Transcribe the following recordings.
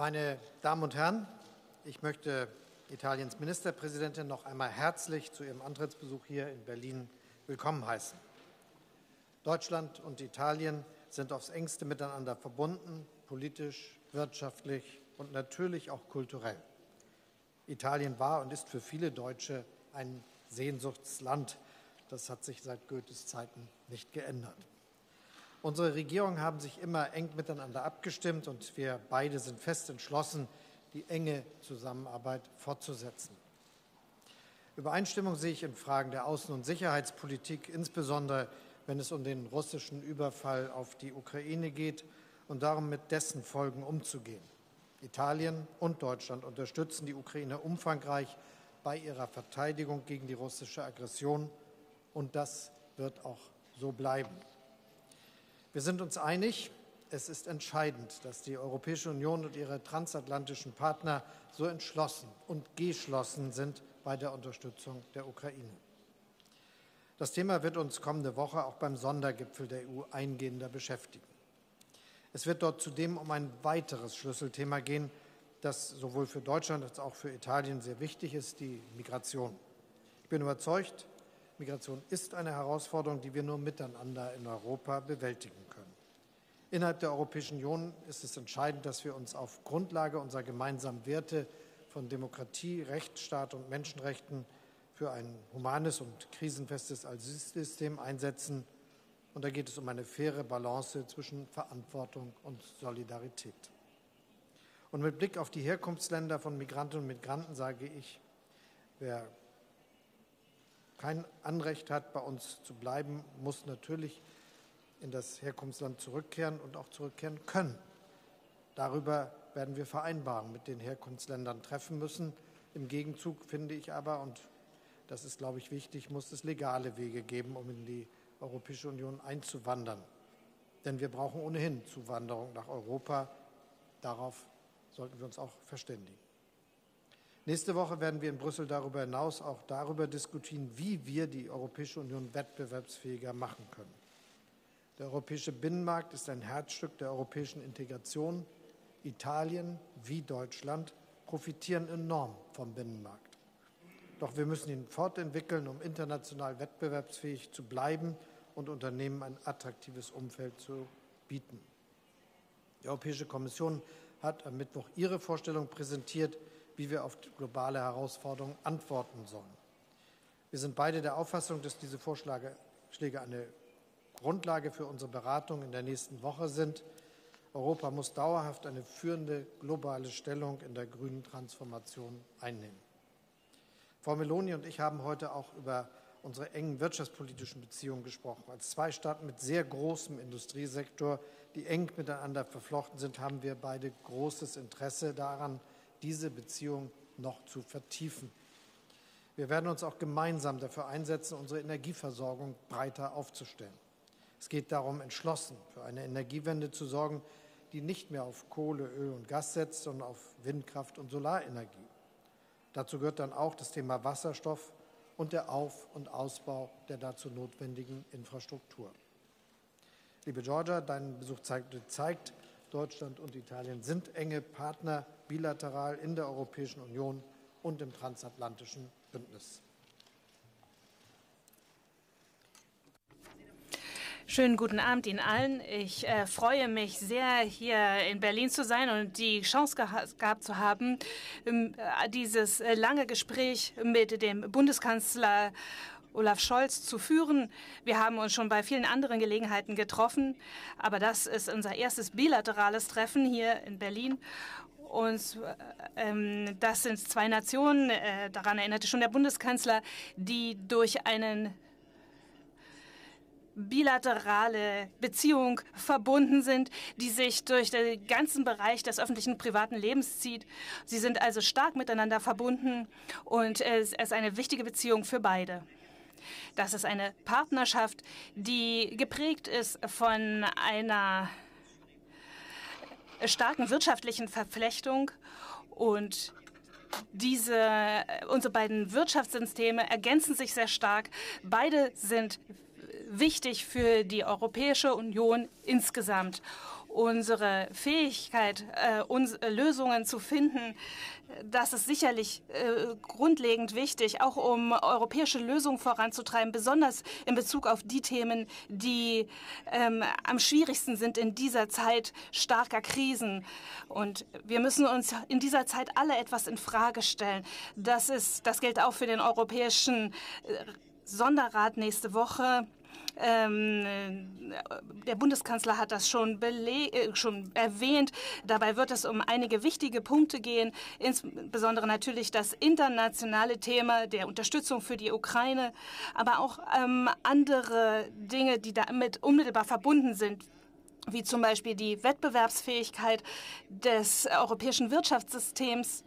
Meine Damen und Herren, ich möchte Italiens Ministerpräsidentin noch einmal herzlich zu ihrem Antrittsbesuch hier in Berlin willkommen heißen. Deutschland und Italien sind aufs engste miteinander verbunden, politisch, wirtschaftlich und natürlich auch kulturell. Italien war und ist für viele Deutsche ein Sehnsuchtsland. Das hat sich seit Goethes Zeiten nicht geändert. Unsere Regierungen haben sich immer eng miteinander abgestimmt und wir beide sind fest entschlossen, die enge Zusammenarbeit fortzusetzen. Übereinstimmung sehe ich in Fragen der Außen- und Sicherheitspolitik, insbesondere wenn es um den russischen Überfall auf die Ukraine geht und darum, mit dessen Folgen umzugehen. Italien und Deutschland unterstützen die Ukraine umfangreich bei ihrer Verteidigung gegen die russische Aggression, und das wird auch so bleiben. Wir sind uns einig, es ist entscheidend, dass die Europäische Union und ihre transatlantischen Partner so entschlossen und geschlossen sind bei der Unterstützung der Ukraine. Das Thema wird uns kommende Woche auch beim Sondergipfel der EU eingehender beschäftigen. Es wird dort zudem um ein weiteres Schlüsselthema gehen, das sowohl für Deutschland als auch für Italien sehr wichtig ist, die Migration. Ich bin überzeugt, Migration ist eine Herausforderung, die wir nur miteinander in Europa bewältigen können. Innerhalb der Europäischen Union ist es entscheidend, dass wir uns auf Grundlage unserer gemeinsamen Werte von Demokratie, Rechtsstaat und Menschenrechten für ein humanes und krisenfestes Asylsystem einsetzen. Und da geht es um eine faire Balance zwischen Verantwortung und Solidarität. Und mit Blick auf die Herkunftsländer von Migrantinnen und Migranten sage ich, wer kein Anrecht hat, bei uns zu bleiben, muss natürlich in das Herkunftsland zurückkehren und auch zurückkehren können. Darüber werden wir Vereinbarungen mit den Herkunftsländern treffen müssen. Im Gegenzug finde ich aber, und das ist, glaube ich, wichtig, muss es legale Wege geben, um in die Europäische Union einzuwandern. Denn wir brauchen ohnehin Zuwanderung nach Europa. Darauf sollten wir uns auch verständigen. Nächste Woche werden wir in Brüssel darüber hinaus auch darüber diskutieren, wie wir die Europäische Union wettbewerbsfähiger machen können. Der europäische Binnenmarkt ist ein Herzstück der europäischen Integration. Italien wie Deutschland profitieren enorm vom Binnenmarkt. Doch wir müssen ihn fortentwickeln, um international wettbewerbsfähig zu bleiben und Unternehmen ein attraktives Umfeld zu bieten. Die Europäische Kommission hat am Mittwoch ihre Vorstellung präsentiert, wie wir auf globale Herausforderungen antworten sollen. Wir sind beide der Auffassung, dass diese Vorschläge eine Grundlage für unsere Beratungen in der nächsten Woche sind. Europa muss dauerhaft eine führende globale Stellung in der grünen Transformation einnehmen. Frau Meloni und ich haben heute auch über unsere engen wirtschaftspolitischen Beziehungen gesprochen. Als zwei Staaten mit sehr großem Industriesektor, die eng miteinander verflochten sind, haben wir beide großes Interesse daran, diese Beziehung noch zu vertiefen. Wir werden uns auch gemeinsam dafür einsetzen, unsere Energieversorgung breiter aufzustellen. Es geht darum, entschlossen für eine Energiewende zu sorgen, die nicht mehr auf Kohle, Öl und Gas setzt, sondern auf Windkraft und Solarenergie. Dazu gehört dann auch das Thema Wasserstoff und der Auf- und Ausbau der dazu notwendigen Infrastruktur. Liebe Giorgia, dein Besuch zeigt, Deutschland und Italien sind enge Partner bilateral in der Europäischen Union und im transatlantischen Bündnis. Schönen guten Abend Ihnen allen. Ich freue mich sehr, hier in Berlin zu sein und die Chance gehabt zu haben, dieses lange Gespräch mit dem Bundeskanzler Olaf Scholz zu führen. Wir haben uns schon bei vielen anderen Gelegenheiten getroffen, aber das ist unser erstes bilaterales Treffen hier in Berlin. Und das sind zwei Nationen, daran erinnerte schon der Bundeskanzler, die durch eine bilaterale Beziehung verbunden sind, die sich durch den ganzen Bereich des öffentlichen und privaten Lebens zieht. Sie sind also stark miteinander verbunden und es ist eine wichtige Beziehung für beide. Das ist eine Partnerschaft, die geprägt ist von einer starken wirtschaftlichen Verflechtung, und unsere beiden Wirtschaftssysteme ergänzen sich sehr stark. Beide sind wichtig für die Europäische Union insgesamt. unsere Fähigkeit, Lösungen zu finden, das ist sicherlich grundlegend wichtig, auch um europäische Lösungen voranzutreiben, besonders in Bezug auf die Themen, die am schwierigsten sind in dieser Zeit starker Krisen. Und wir müssen uns in dieser Zeit alle etwas in Frage stellen. Das gilt auch für den Europäischen Sonderrat nächste Woche. Der Bundeskanzler hat das schon erwähnt. Dabei wird es um einige wichtige Punkte gehen, insbesondere natürlich das internationale Thema der Unterstützung für die Ukraine, aber auch andere Dinge, die damit unmittelbar verbunden sind, wie zum Beispiel die Wettbewerbsfähigkeit des europäischen Wirtschaftssystems.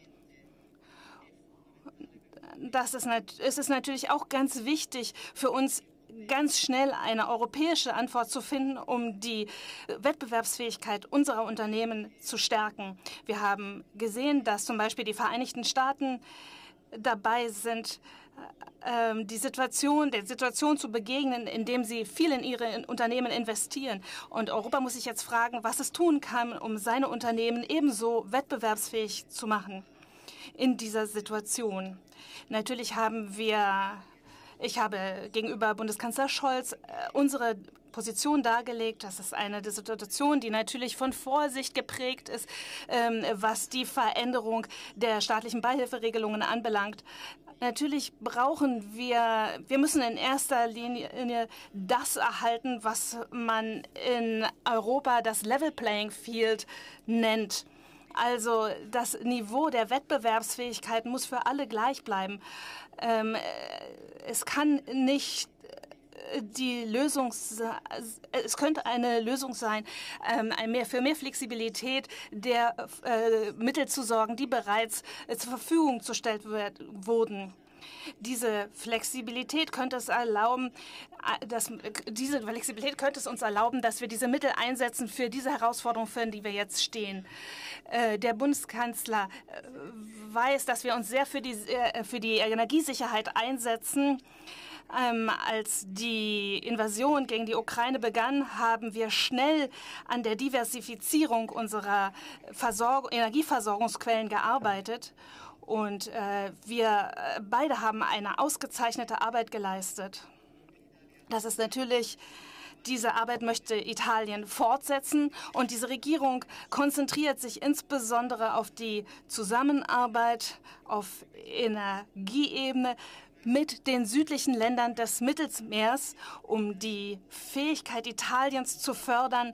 Es ist natürlich auch ganz wichtig für uns, ganz schnell eine europäische Antwort zu finden, um die Wettbewerbsfähigkeit unserer Unternehmen zu stärken. Wir haben gesehen, dass zum Beispiel die Vereinigten Staaten dabei sind, der Situation zu begegnen, indem sie viel in ihre Unternehmen investieren. Und Europa muss sich jetzt fragen, was es tun kann, um seine Unternehmen ebenso wettbewerbsfähig zu machen in dieser Situation. Natürlich ich habe gegenüber Bundeskanzler Scholz unsere Position dargelegt. Das ist eine Situation, die natürlich von Vorsicht geprägt ist, was die Veränderung der staatlichen Beihilferegelungen anbelangt. Natürlich wir müssen in erster Linie das erhalten, was man in Europa das Level Playing Field nennt. Also das Niveau der Wettbewerbsfähigkeit muss für alle gleich bleiben. Es kann nicht es könnte eine Lösung sein, für mehr Flexibilität der Mittel zu sorgen, die bereits zur Verfügung gestellt wurden. Diese Flexibilität könnte es uns erlauben, dass wir diese Mittel einsetzen für diese Herausforderungen, für die wir jetzt stehen. Der Bundeskanzler weiß, dass wir uns sehr für die Energiesicherheit einsetzen. Als die Invasion gegen die Ukraine begann, haben wir schnell an der Diversifizierung unserer Energieversorgungsquellen gearbeitet. Und wir beide haben eine ausgezeichnete Arbeit geleistet. Diese Arbeit möchte Italien fortsetzen. Und diese Regierung konzentriert sich insbesondere auf die Zusammenarbeit auf Energieebene mit den südlichen Ländern des Mittelmeers, um die Fähigkeit Italiens zu fördern,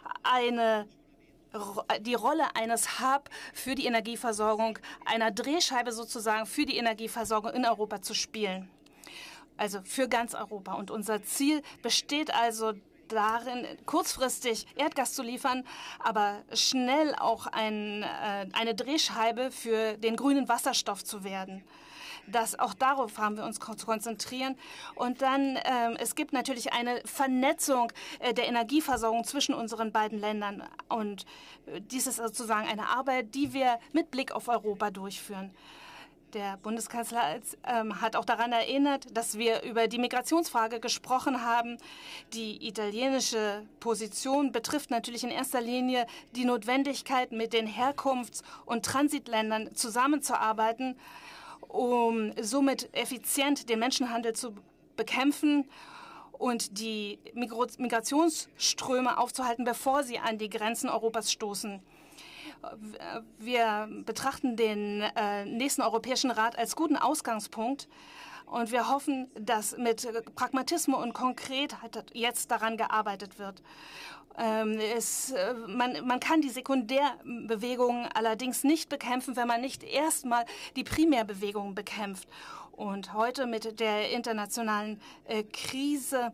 die Rolle eines Hub für die Energieversorgung, einer Drehscheibe sozusagen für die Energieversorgung in Europa zu spielen. Also für ganz Europa. Und unser Ziel besteht also darin, kurzfristig Erdgas zu liefern, aber schnell auch eine Drehscheibe für den grünen Wasserstoff zu werden. Auch darauf haben wir uns zu konzentrieren. Und dann, es gibt natürlich eine Vernetzung der Energieversorgung zwischen unseren beiden Ländern. Und dies ist sozusagen eine Arbeit, die wir mit Blick auf Europa durchführen. Der Bundeskanzler hat auch daran erinnert, dass wir über die Migrationsfrage gesprochen haben. Die italienische Position betrifft natürlich in erster Linie die Notwendigkeit, mit den Herkunfts- und Transitländern zusammenzuarbeiten, um somit effizient den Menschenhandel zu bekämpfen und die Migrationsströme aufzuhalten, bevor sie an die Grenzen Europas stoßen. Wir betrachten den nächsten Europäischen Rat als guten Ausgangspunkt. Und wir hoffen, dass mit Pragmatismus und Konkretheit jetzt daran gearbeitet wird. Man kann die Sekundärbewegungen allerdings nicht bekämpfen, wenn man nicht erstmal die Primärbewegungen bekämpft. Und heute mit der internationalen Krise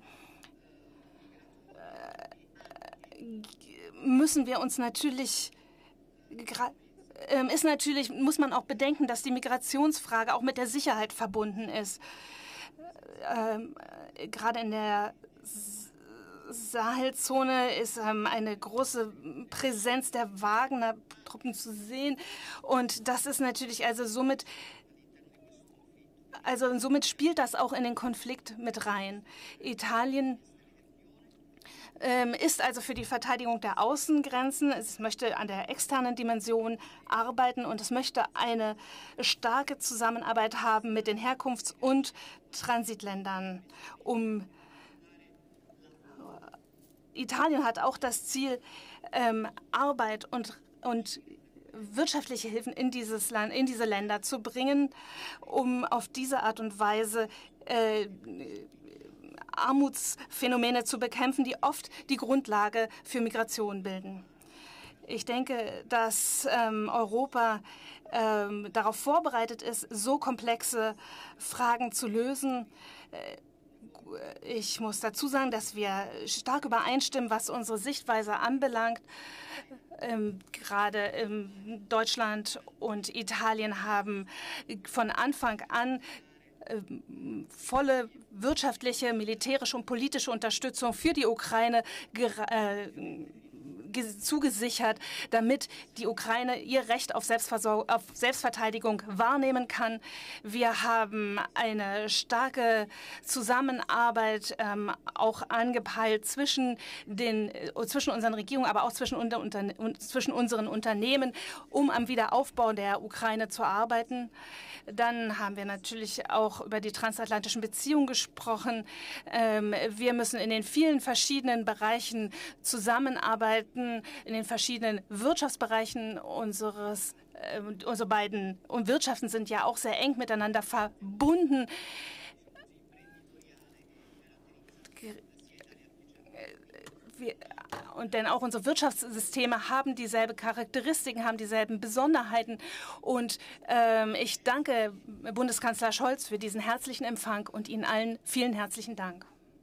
müssen wir uns muss man auch bedenken, dass die Migrationsfrage auch mit der Sicherheit verbunden ist. Gerade in der Sahelzone ist eine große Präsenz der Wagner-Truppen zu sehen. Und das ist natürlich somit spielt das auch in den Konflikt mit rein. Italien ist also für die Verteidigung der Außengrenzen. Es möchte an der externen Dimension arbeiten und es möchte eine starke Zusammenarbeit haben mit den Herkunfts- und Transitländern. Italien hat auch das Ziel, Arbeit und wirtschaftliche Hilfen in diese Länder zu bringen, um auf diese Art und Weise Armutsphänomene zu bekämpfen, die oft die Grundlage für Migration bilden. Ich denke, dass Europa darauf vorbereitet ist, so komplexe Fragen zu lösen. Ich muss dazu sagen, dass wir stark übereinstimmen, was unsere Sichtweise anbelangt. Gerade Deutschland und Italien haben von Anfang an volle wirtschaftliche, militärische und politische Unterstützung für die Ukraine zugesichert, damit die Ukraine ihr Recht auf Selbstverteidigung wahrnehmen kann. Wir haben eine starke Zusammenarbeit auch angepeilt zwischen unseren Regierungen, aber auch zwischen unseren Unternehmen, um am Wiederaufbau der Ukraine zu arbeiten. Dann haben wir natürlich auch über die transatlantischen Beziehungen gesprochen. Wir müssen in den vielen verschiedenen Bereichen zusammenarbeiten, in den verschiedenen Wirtschaftsbereichen unsere beiden Wirtschaften sind ja auch sehr eng miteinander verbunden. Denn auch unsere Wirtschaftssysteme haben dieselben Charakteristiken, haben dieselben Besonderheiten. Und ich danke Bundeskanzler Scholz für diesen herzlichen Empfang und Ihnen allen vielen herzlichen Dank.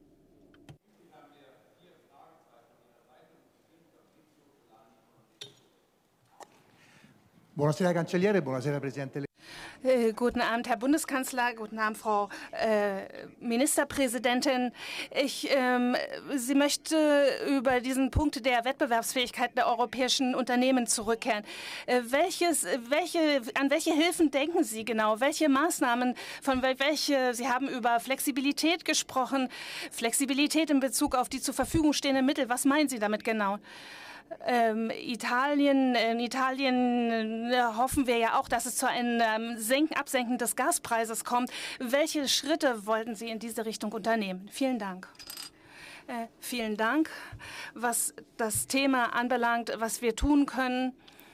Buonasera Cancelliere, buonasera Presidente. Guten Abend, Herr Bundeskanzler, guten Abend, Frau Ministerpräsidentin. Sie möchte über diesen Punkt der Wettbewerbsfähigkeit der europäischen Unternehmen zurückkehren. An welche Hilfen denken Sie genau? Welche Maßnahmen, Sie haben über Flexibilität gesprochen, Flexibilität in Bezug auf die zur Verfügung stehenden Mittel. Was meinen Sie damit genau? In Italien hoffen wir ja auch, dass es zu einem Absenken des Gaspreises kommt. Welche Schritte wollten Sie in diese Richtung unternehmen? Vielen Dank. Vielen Dank. Was das Thema anbelangt, was wir tun können,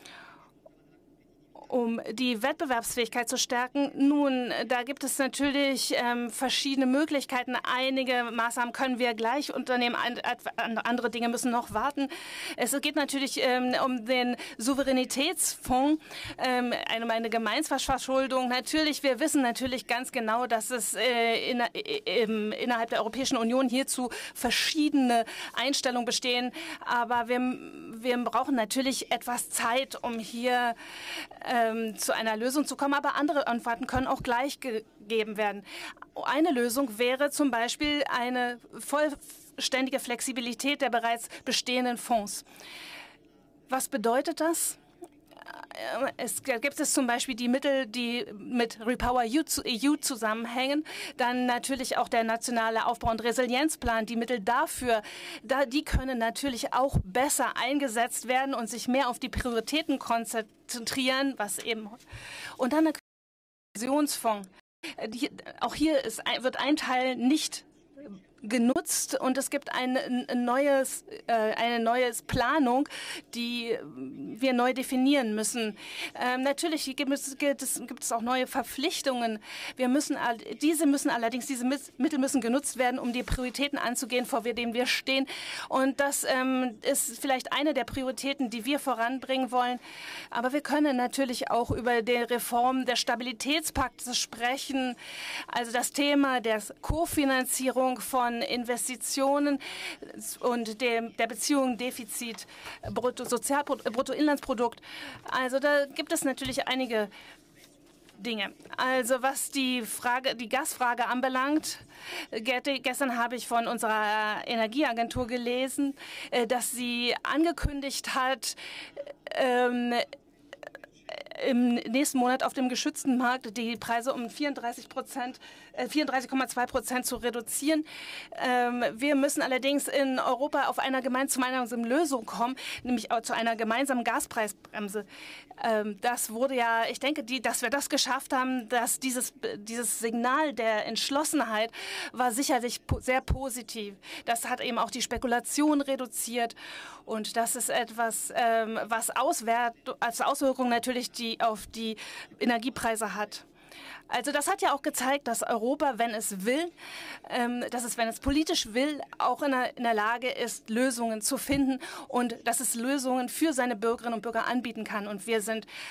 um die Wettbewerbsfähigkeit zu stärken. Nun, da gibt es natürlich verschiedene Möglichkeiten. Einige Maßnahmen können wir gleich unternehmen, andere Dinge müssen noch warten. Es geht natürlich um den Souveränitätsfonds, eine Gemeinschaftsverschuldung. Natürlich, wir wissen natürlich ganz genau, dass es innerhalb der Europäischen Union hierzu verschiedene Einstellungen bestehen. Aber wir brauchen natürlich etwas Zeit, um hier zu einer Lösung zu kommen, aber andere Antworten können auch gleich gegeben werden. Eine Lösung wäre zum Beispiel eine vollständige Flexibilität der bereits bestehenden Fonds. Was bedeutet das? Es gibt zum Beispiel die Mittel, die mit Repower EU zusammenhängen. Dann natürlich auch der nationale Aufbau- und Resilienzplan. Die Mittel dafür, die können natürlich auch besser eingesetzt werden und sich mehr auf die Prioritäten konzentrieren, und dann der Kohäsionsfonds. Auch hier wird ein Teil nicht genutzt und es gibt eine neue Planung, die wir neu definieren müssen. Natürlich gibt es auch neue Verpflichtungen. Diese Mittel müssen genutzt werden, um die Prioritäten anzugehen, vor denen wir stehen. Und das ist vielleicht eine der Prioritäten, die wir voranbringen wollen. Aber wir können natürlich auch über die Reform des Stabilitätspakts sprechen, also das Thema der Kofinanzierung von Investitionen und der Beziehung Defizit Bruttoinlandsprodukt. Also da gibt es natürlich einige Dinge. Also was die Gasfrage anbelangt, gestern habe ich von unserer Energieagentur gelesen, dass sie angekündigt hat, im nächsten Monat auf dem geschützten Markt die Preise um 34,2% zu reduzieren. Wir müssen allerdings in Europa auf einer gemeinsamen Lösung kommen, nämlich zu einer gemeinsamen Gaspreisbremse. Das wurde ja, ich denke, dass wir das geschafft haben, dass dieses Signal der Entschlossenheit war sicherlich sehr positiv. Das hat eben auch die Spekulation reduziert und das ist etwas, was als Auswirkung natürlich auf die Energiepreise hat. Also das hat ja auch gezeigt, dass Europa, wenn es will, wenn es politisch will, auch in der Lage ist, Lösungen zu finden und dass es Lösungen für seine Bürgerinnen und Bürger anbieten kann. Und wir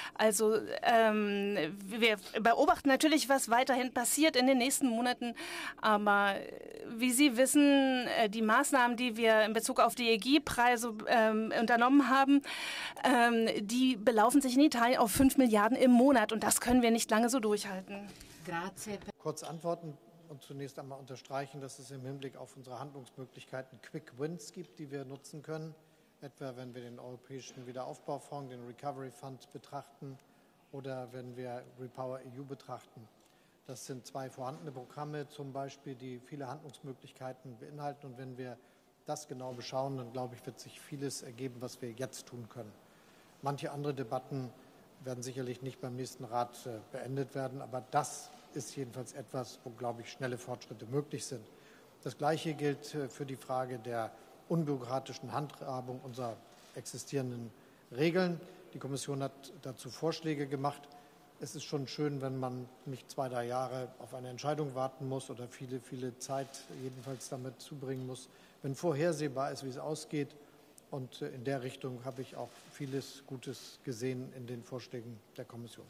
beobachten natürlich, was weiterhin passiert in den nächsten Monaten. Aber wie Sie wissen, die Maßnahmen, die wir in Bezug auf die Energiepreise unternommen haben, die belaufen sich in Italien auf 5 Milliarden im Monat. Und das können wir nicht lange so durchhalten. Kurz antworten und zunächst einmal unterstreichen, dass es im Hinblick auf unsere Handlungsmöglichkeiten Quick Wins gibt, die wir nutzen können. Etwa wenn wir den Europäischen Wiederaufbaufonds, den Recovery Fund betrachten oder wenn wir Repower EU betrachten. Das sind zwei vorhandene Programme zum Beispiel, die viele Handlungsmöglichkeiten beinhalten. Und wenn wir das genau beschauen, dann glaube ich, wird sich vieles ergeben, was wir jetzt tun können. Manche andere Debatten werden sicherlich nicht beim nächsten Rat beendet werden. Aber das ist jedenfalls etwas, wo, glaube ich, schnelle Fortschritte möglich sind. Das Gleiche gilt für die Frage der unbürokratischen Handhabung unserer existierenden Regeln. Die Kommission hat dazu Vorschläge gemacht. Es ist schon schön, wenn man nicht 2, 3 Jahre auf eine Entscheidung warten muss oder viele Zeit jedenfalls damit zubringen muss, wenn vorhersehbar ist, wie es ausgeht. Und in der Richtung habe ich auch vieles Gutes gesehen in den Vorschlägen der Kommission.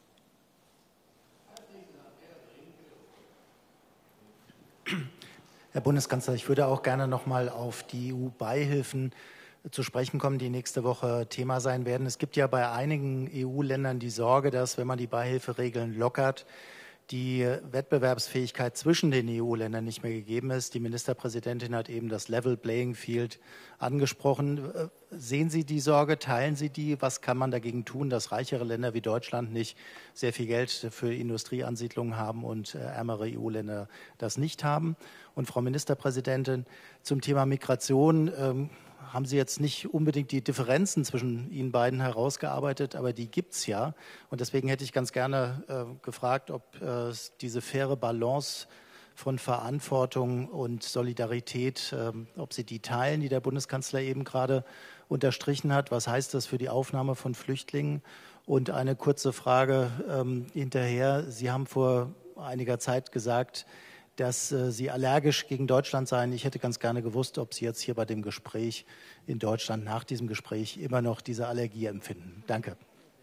Herr Bundeskanzler, ich würde auch gerne noch mal auf die EU-Beihilfen zu sprechen kommen, die nächste Woche Thema sein werden. Es gibt ja bei einigen EU-Ländern die Sorge, dass, wenn man die Beihilferegeln lockert, die Wettbewerbsfähigkeit zwischen den EU-Ländern nicht mehr gegeben ist. Die Ministerpräsidentin hat eben das Level Playing Field angesprochen. Sehen Sie die Sorge? Teilen Sie die? Was kann man dagegen tun, dass reichere Länder wie Deutschland nicht sehr viel Geld für Industrieansiedlungen haben und ärmere EU-Länder das nicht haben? Und Frau Ministerpräsidentin, zum Thema Migration haben Sie jetzt nicht unbedingt die Differenzen zwischen Ihnen beiden herausgearbeitet, aber die gibt es ja. Und deswegen hätte ich ganz gerne gefragt, ob diese faire Balance von Verantwortung und Solidarität, ob Sie die teilen, die der Bundeskanzler eben gerade unterstrichen hat. Was heißt das für die Aufnahme von Flüchtlingen? Und eine kurze Frage hinterher. Sie haben vor einiger Zeit gesagt, dass Sie allergisch gegen Deutschland seien. Ich hätte ganz gerne gewusst, ob Sie jetzt hier bei dem Gespräch in Deutschland nach diesem Gespräch immer noch diese Allergie empfinden. Danke.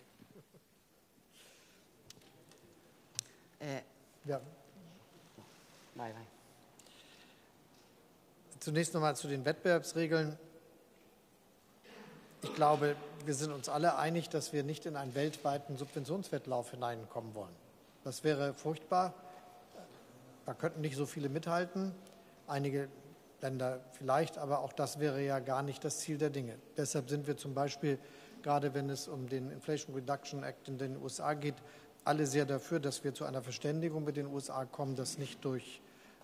Ja. Zunächst noch mal zu den Wettbewerbsregeln. Ich glaube, wir sind uns alle einig, dass wir nicht in einen weltweiten Subventionswettlauf hineinkommen wollen. Das wäre furchtbar. Da könnten nicht so viele mithalten, einige Länder vielleicht, aber auch das wäre ja gar nicht das Ziel der Dinge. Deshalb sind wir zum Beispiel, gerade wenn es um den Inflation Reduction Act in den USA geht, alle sehr dafür, dass wir zu einer Verständigung mit den USA kommen, dass nicht durch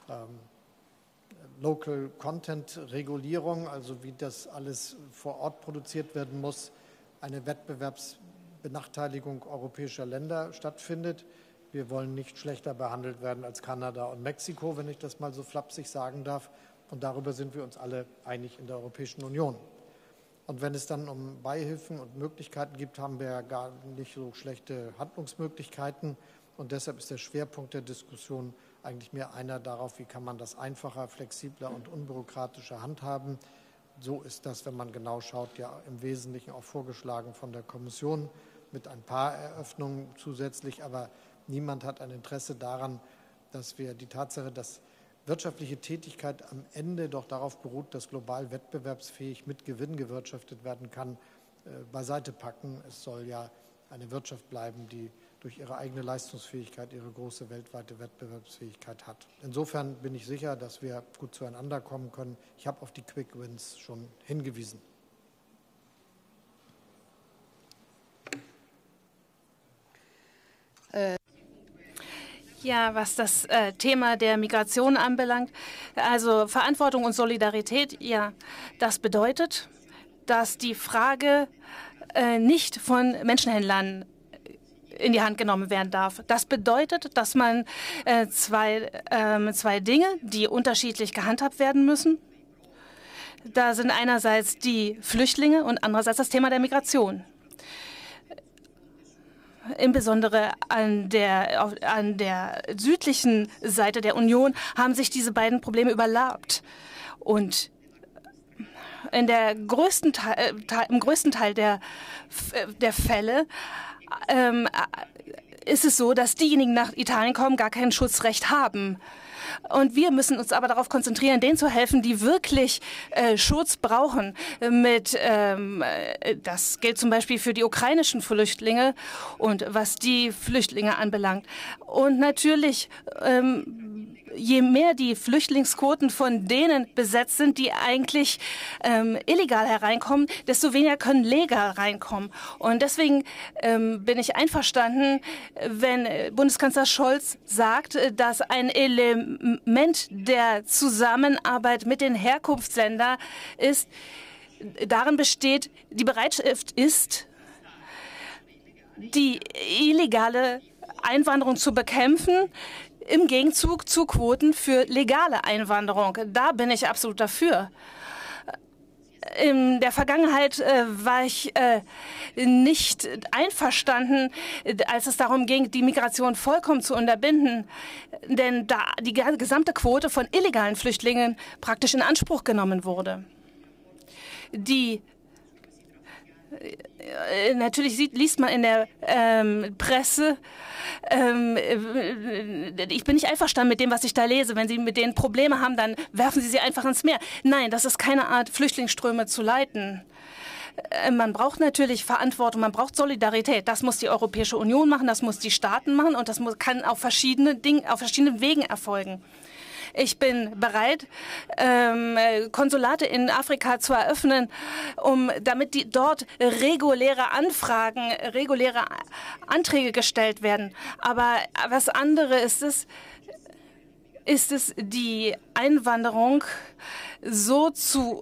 Local Content Regulierung, also wie das alles vor Ort produziert werden muss, eine Wettbewerbsbenachteiligung europäischer Länder stattfindet. Wir wollen nicht schlechter behandelt werden als Kanada und Mexiko, wenn ich das mal so flapsig sagen darf. Und darüber sind wir uns alle einig in der Europäischen Union. Und wenn es dann um Beihilfen und Möglichkeiten gibt, haben wir ja gar nicht so schlechte Handlungsmöglichkeiten. Und deshalb ist der Schwerpunkt der Diskussion eigentlich mehr einer darauf, wie kann man das einfacher, flexibler und unbürokratischer handhaben. So ist das, wenn man genau schaut, ja im Wesentlichen auch vorgeschlagen von der Kommission mit ein paar Eröffnungen zusätzlich, aber niemand hat ein Interesse daran, dass wir die Tatsache, dass wirtschaftliche Tätigkeit am Ende doch darauf beruht, dass global wettbewerbsfähig mit Gewinn gewirtschaftet werden kann, beiseite packen. Es soll ja eine Wirtschaft bleiben, die durch ihre eigene Leistungsfähigkeit ihre große weltweite Wettbewerbsfähigkeit hat. Insofern bin ich sicher, dass wir gut zueinander kommen können. Ich habe auf die Quick Wins schon hingewiesen. Ja, was das Thema der Migration anbelangt, also Verantwortung und Solidarität, ja, das bedeutet, dass die Frage nicht von Menschenhändlern in die Hand genommen werden darf. Das bedeutet, dass man zwei Dinge, die unterschiedlich gehandhabt werden müssen. Da sind einerseits die Flüchtlinge und andererseits das Thema der Migration. Insbesondere an der südlichen Seite der Union haben sich diese beiden Probleme überlappt. Und im größten Teil der Fälle ist es so, dass diejenigen, die nach Italien kommen, gar kein Schutzrecht haben. Und wir müssen uns aber darauf konzentrieren, denen zu helfen, die wirklich Schutz brauchen. Das gilt zum Beispiel für die ukrainischen Flüchtlinge und was die Flüchtlinge anbelangt. Und natürlich, je mehr die Flüchtlingsquoten von denen besetzt sind, die eigentlich illegal hereinkommen, desto weniger können legal reinkommen. Und deswegen bin ich einverstanden, wenn Bundeskanzler Scholz sagt, dass ein Element der Zusammenarbeit mit den Herkunftsländern ist, darin besteht, die Bereitschaft ist, die illegale Einwanderung zu bekämpfen, im Gegenzug zu Quoten für legale Einwanderung. Da bin ich absolut dafür. In der Vergangenheit war ich nicht einverstanden, als es darum ging, die Migration vollkommen zu unterbinden, denn da die gesamte Quote von illegalen Flüchtlingen praktisch in Anspruch genommen wurde. Natürlich liest man in der Presse, ich bin nicht einverstanden mit dem, was ich da lese. Wenn Sie mit denen Probleme haben, dann werfen Sie sie einfach ins Meer. Nein, das ist keine Art, Flüchtlingsströme zu leiten. Man braucht natürlich Verantwortung, man braucht Solidarität. Das muss die Europäische Union machen, das muss die Staaten machen und das kann auf verschiedenen Wegen erfolgen. Ich bin bereit, Konsulate in Afrika zu eröffnen, damit dort reguläre Anträge gestellt werden. Aber was anderes ist es, die Einwanderung so zu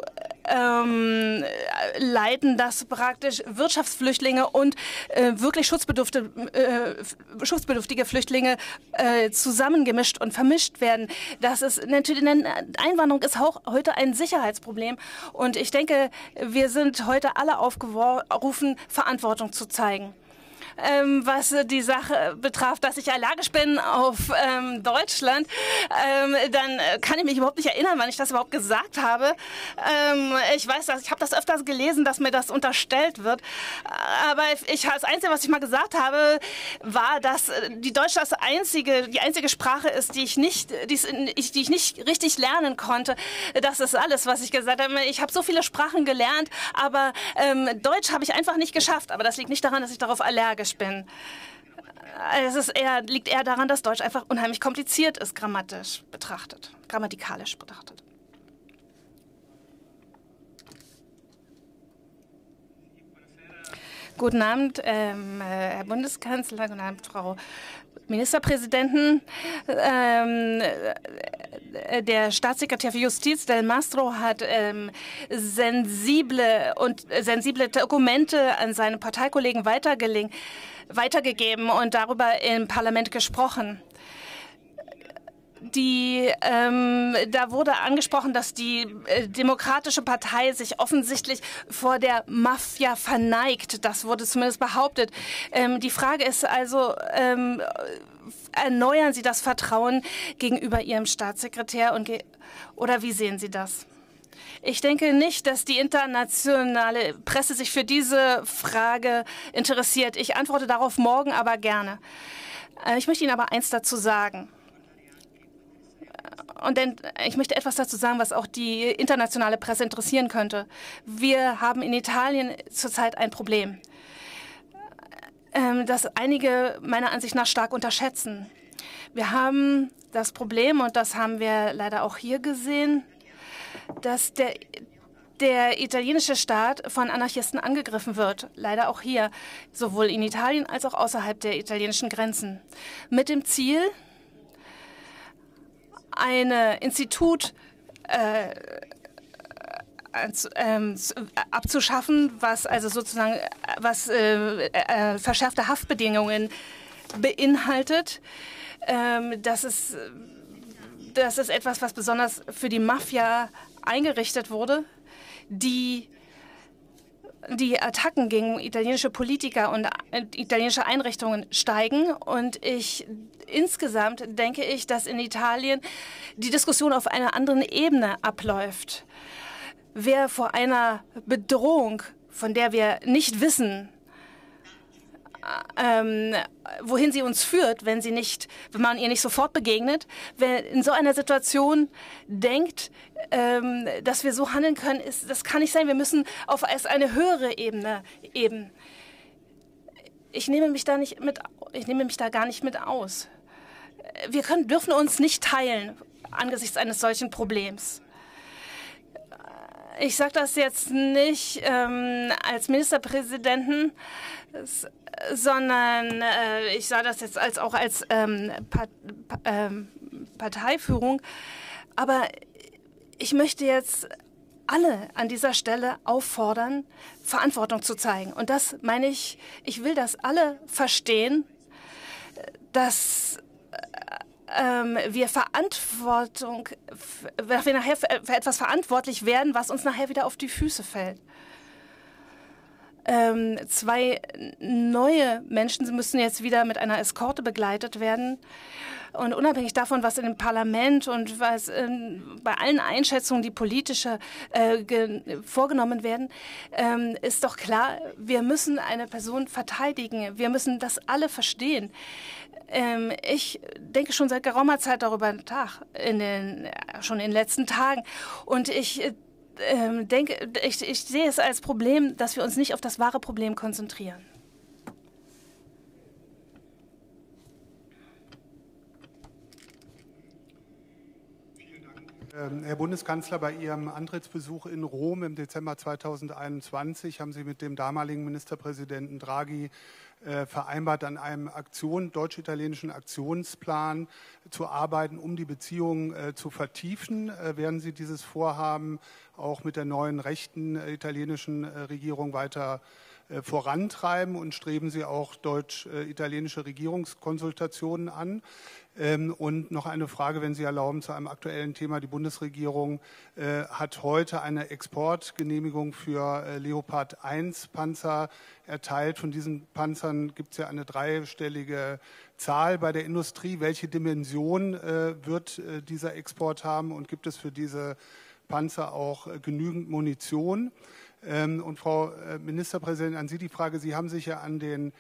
leiten, dass praktisch Wirtschaftsflüchtlinge und wirklich schutzbedürftige Flüchtlinge zusammengemischt und vermischt werden. Das ist natürlich, Einwanderung ist auch heute ein Sicherheitsproblem. Und ich denke, wir sind heute alle aufgerufen, Verantwortung zu zeigen. Was die Sache betraf, dass ich allergisch bin auf Deutschland, dann kann ich mich überhaupt nicht erinnern, wann ich das überhaupt gesagt habe. Ich weiß, ich habe das öfters gelesen, dass mir das unterstellt wird. Aber das Einzige, was ich mal gesagt habe, war, dass die Deutsch die einzige Sprache ist, die ich nicht richtig lernen konnte. Das ist alles, was ich gesagt habe. Ich habe so viele Sprachen gelernt, aber Deutsch habe ich einfach nicht geschafft. Aber das liegt nicht daran, dass ich darauf allergisch bin. Liegt eher daran, dass Deutsch einfach unheimlich kompliziert ist, grammatikalisch betrachtet. Guten Abend, Herr Bundeskanzler, guten Abend, Frau Ministerpräsidentin. Der Staatssekretär für Justiz, Del Mastro, hat sensible Dokumente an seine Parteikollegen weitergegeben und darüber im Parlament gesprochen. Da wurde angesprochen, dass die Demokratische Partei sich offensichtlich vor der Mafia verneigt. Das wurde zumindest behauptet. Die Frage ist also, erneuern Sie das Vertrauen gegenüber Ihrem Staatssekretär oder wie sehen Sie das? Ich denke nicht, dass die internationale Presse sich für diese Frage interessiert. Ich antworte darauf morgen aber gerne. Ich möchte Ihnen aber eins dazu sagen. Und denn ich möchte etwas dazu sagen, was auch die internationale Presse interessieren könnte. Wir haben in Italien zurzeit ein Problem, das einige meiner Ansicht nach stark unterschätzen. Wir haben das Problem, und das haben wir leider auch hier gesehen, dass der der italienische Staat von Anarchisten angegriffen wird. Leider auch hier, sowohl in Italien als auch außerhalb der italienischen Grenzen. Mit dem Ziel, ein Institut abzuschaffen, was also sozusagen verschärfte Haftbedingungen beinhaltet. Das ist etwas, was besonders für die Mafia eingerichtet wurde. Die Attacken gegen italienische Politiker und italienische Einrichtungen steigen. Und insgesamt denke ich, dass in Italien die Diskussion auf einer anderen Ebene abläuft. Wer vor einer Bedrohung, von der wir nicht wissen, wohin sie uns führt, wenn man ihr nicht sofort begegnet, wer in so einer Situation denkt, dass wir so handeln können, das kann nicht sein. Wir müssen auf eine höhere Ebene eben. Ich nehme mich da gar nicht mit aus. Wir dürfen uns nicht teilen angesichts eines solchen Problems. Ich sage das jetzt nicht als Ministerpräsidenten, sondern ich sage das jetzt auch als Parteiführung. Aber ich möchte jetzt alle an dieser Stelle auffordern, Verantwortung zu zeigen. Und das meine ich, ich will, dass alle verstehen, dass wir nachher für etwas verantwortlich werden, was uns nachher wieder auf die Füße fällt. 2 neue Menschen müssen jetzt wieder mit einer Eskorte begleitet werden. Und unabhängig davon, was in dem Parlament und was bei allen Einschätzungen, die politische vorgenommen werden, ist doch klar, wir müssen eine Person verteidigen. Wir müssen das alle verstehen. Ich denke schon seit geraumer Zeit darüber nach, schon in den letzten Tagen. Und ich sehe es als Problem, dass wir uns nicht auf das wahre Problem konzentrieren. Herr Bundeskanzler, bei Ihrem Antrittsbesuch in Rom im Dezember 2021 haben Sie mit dem damaligen Ministerpräsidenten Draghi vereinbart, an einem deutsch-italienischen Aktionsplan zu arbeiten, um die Beziehungen zu vertiefen. Werden Sie dieses Vorhaben auch mit der neuen rechten italienischen Regierung weiter vorantreiben und streben Sie auch deutsch-italienische Regierungskonsultationen an? Und noch eine Frage, wenn Sie erlauben, zu einem aktuellen Thema. Die Bundesregierung hat heute eine Exportgenehmigung für Leopard 1 Panzer erteilt. Von diesen Panzern gibt es ja eine 3-stellige Zahl bei der Industrie. Welche Dimension wird dieser Export haben und gibt es für diese Panzer auch genügend Munition? Und Frau Ministerpräsidentin, an Sie die Frage, Sie haben sich ja an den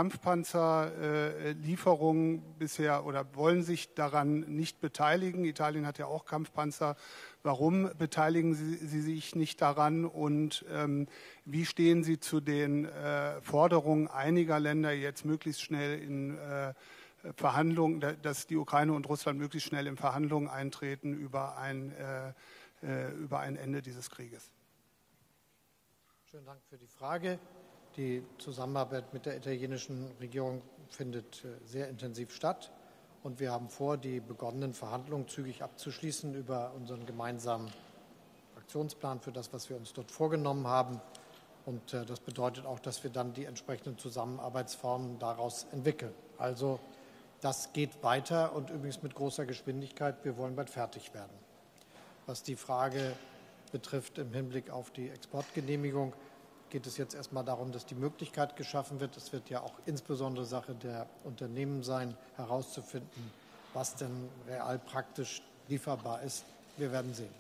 Kampfpanzerlieferungen bisher oder wollen sich daran nicht beteiligen. Italien hat ja auch Kampfpanzer. Warum beteiligen Sie sich nicht daran? Und wie stehen Sie zu den Forderungen einiger Länder, jetzt möglichst schnell in Verhandlungen, dass die Ukraine und Russland möglichst schnell in Verhandlungen eintreten über ein Ende dieses Krieges? Schönen Dank für die Frage. Die Zusammenarbeit mit der italienischen Regierung findet sehr intensiv statt. Und wir haben vor, die begonnenen Verhandlungen zügig abzuschließen über unseren gemeinsamen Aktionsplan für das, was wir uns dort vorgenommen haben. Und das bedeutet auch, dass wir dann die entsprechenden Zusammenarbeitsformen daraus entwickeln. Also das geht weiter und übrigens mit großer Geschwindigkeit. Wir wollen bald fertig werden. Was die Frage betrifft im Hinblick auf die Exportgenehmigung, geht es jetzt erstmal darum, dass die Möglichkeit geschaffen wird. Es wird ja auch insbesondere Sache der Unternehmen sein, herauszufinden, was denn real praktisch lieferbar ist. Wir werden sehen.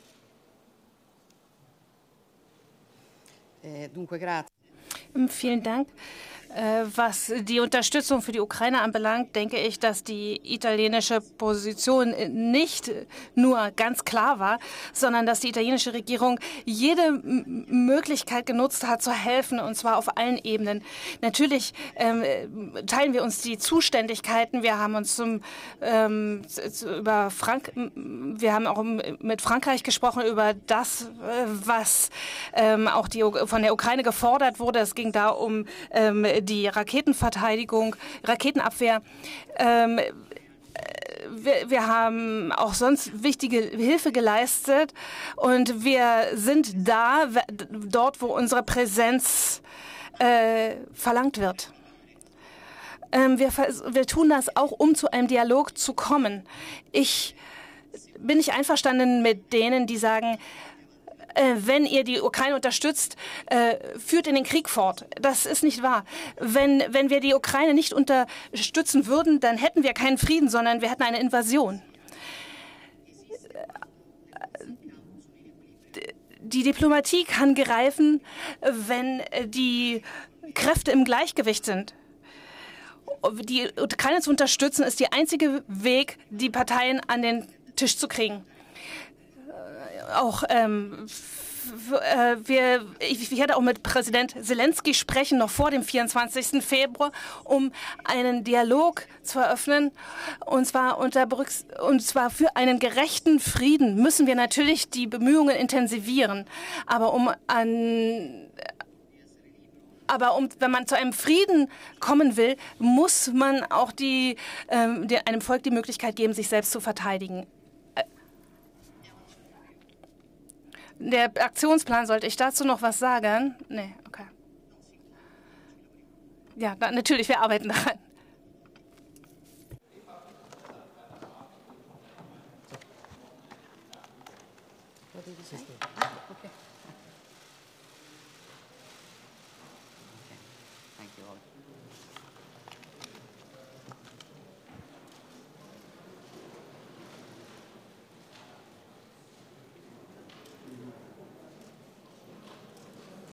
Vielen Dank. Was die Unterstützung für die Ukraine anbelangt, denke ich, dass die italienische Position nicht nur ganz klar war, sondern dass die italienische Regierung jede Möglichkeit genutzt hat, zu helfen, und zwar auf allen Ebenen. Natürlich teilen wir uns die Zuständigkeiten. Wir haben uns wir haben auch mit Frankreich gesprochen über das, was auch von der Ukraine gefordert wurde. Es ging da um die Raketenverteidigung, Raketenabwehr. Wir haben auch sonst wichtige Hilfe geleistet und wir sind dort, wo unsere Präsenz verlangt wird. Wir tun das auch, um zu einem Dialog zu kommen. Ich bin nicht einverstanden mit denen, die sagen, wenn ihr die Ukraine unterstützt, führt in den Krieg fort. Das ist nicht wahr. Wenn wir die Ukraine nicht unterstützen würden, dann hätten wir keinen Frieden, sondern wir hätten eine Invasion. Die Diplomatie kann greifen, wenn die Kräfte im Gleichgewicht sind. Die Ukraine zu unterstützen, ist der einzige Weg, die Parteien an den Tisch zu kriegen. Auch ich werde auch mit Präsident Zelensky sprechen, noch vor dem 24. Februar, um einen Dialog zu eröffnen. Und zwar für einen gerechten Frieden müssen wir natürlich die Bemühungen intensivieren. Aber wenn man zu einem Frieden kommen will, muss man auch einem Volk die Möglichkeit geben, sich selbst zu verteidigen. Der Aktionsplan, sollte ich dazu noch was sagen? Nee, okay. Ja, natürlich, wir arbeiten daran. Thank you all.